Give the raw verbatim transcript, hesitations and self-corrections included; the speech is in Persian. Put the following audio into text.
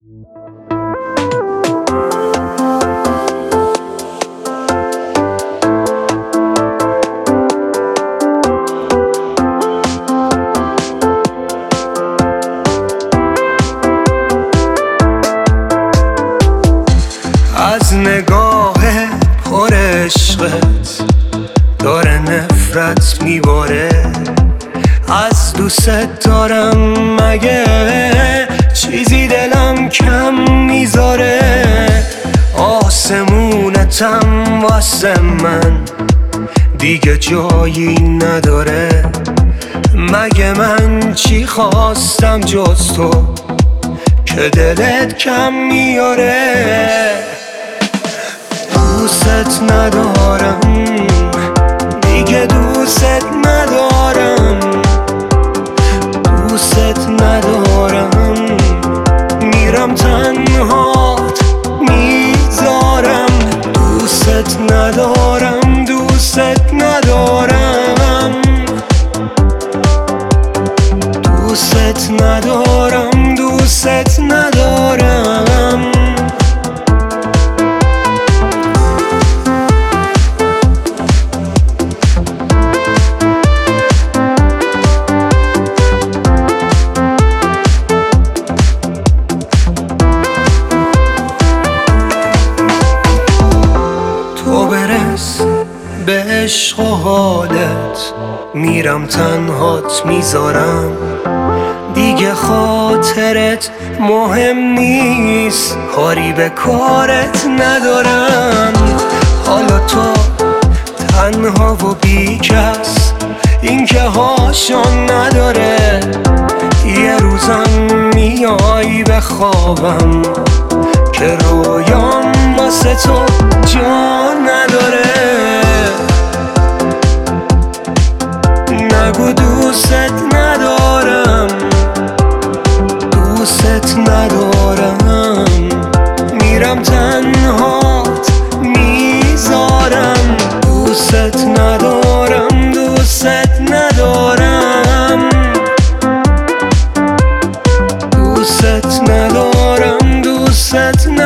از نگاه پر عشقت داره نفرت میباره، از دوست دارم مگه چیزی دلم کم میذاره، آسمونتم واسه من دیگه جایی نداره، مگه من چی خواستم جز تو که دلت کم میاره، دوست ندارم دیگه دوست ندارم، دوست ندارم میرم تنهات میذارم، دوست ندارم دوست ندارم، دوست ندارم دوست ندارم. به عشق و حالت میرم تنهات میذارم، دیگه خاطرت مهم نیست، کاری به کارت ندارم، حالا تو تنها و بی کس این که هاشون نداره، یه روزم میای به خوابم که رویام واسه تو جا نداره، نگو دوست ندارم دوست ندارم میرم تنهات میذارم، دوست ندارم دوست ندارم، دوست ندارم دوست ندارم.